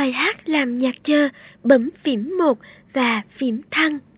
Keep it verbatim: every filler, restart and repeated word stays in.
bài hát làm nhạc chờ, bấm phím một và phím thăng.